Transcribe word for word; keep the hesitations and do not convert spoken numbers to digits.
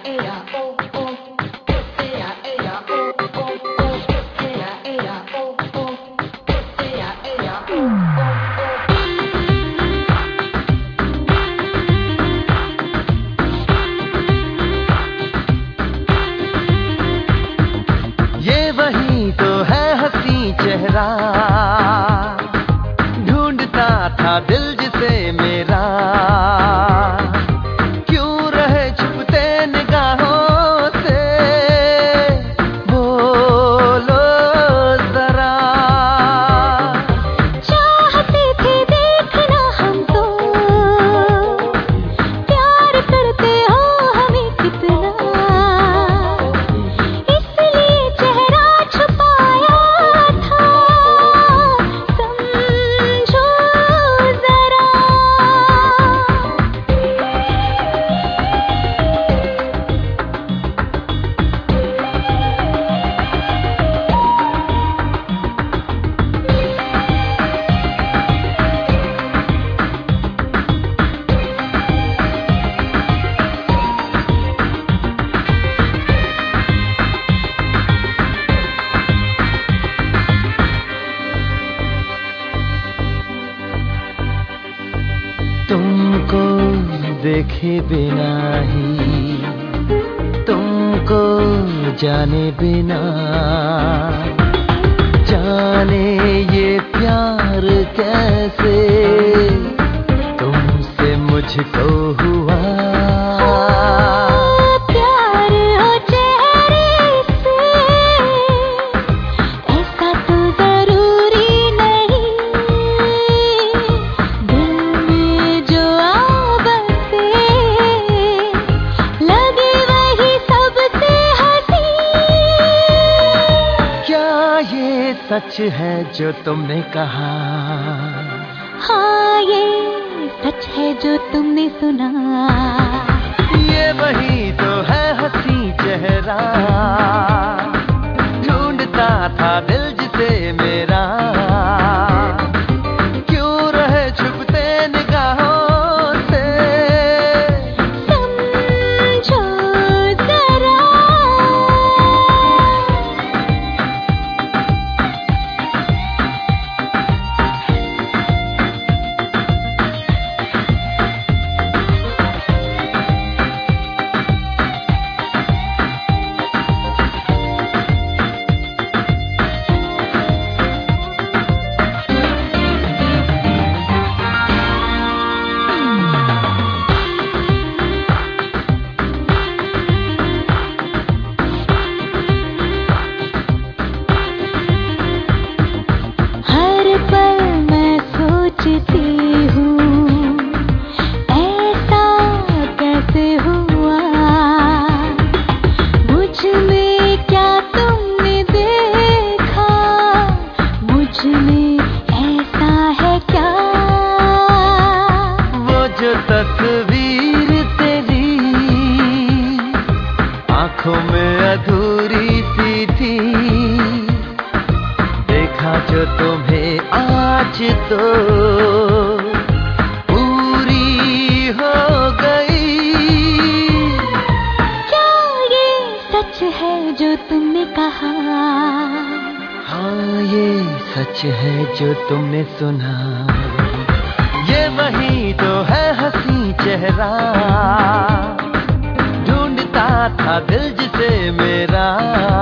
चेहरा ढूंढता था दिल जिसे मेरा, क्यों रहे छुपते निगाहों से, बोलो जरा। चाहते थे देखना हम तो, प्यार करते हो हमें कितना, इसलिए चेहरा छुपाया था, समझो जरा। तुमको देखे बिना ही, तुमको जाने बिना, जाने ये प्यार कैसे तुमसे मुझको हुआ। प्यार हो चेहरे से, ऐसा तो जरूरी नहीं, दिल में जो आ बसे, लगे वही सबसे हंसी। क्या ये सच है जो तुमने कहा? हाँ ये सच है जो तुमने सुना। ये वही तो है हंसी चेहरा, ढूंढता था दिल जिसे मेरा, क्यों रहे छुपते निगाहों से, समझो जरा। हर पल मैं सोचती हूँ, ऐसा कैसे हुआ, मुझ में क्या तुमने देखा, मुझ में ऐसा है क्या। वो जो तस्वीर तेरी आंखों में अधूरी सी थी, देखा जो तुम्हें आज तो पूरी हो गई। क्या ये सच है जो तुमने कहा? हाँ ये सच है जो तुमने सुना। ये वही तो है हंसी चेहरा, ढूंढता था दिल जिसे मेरा,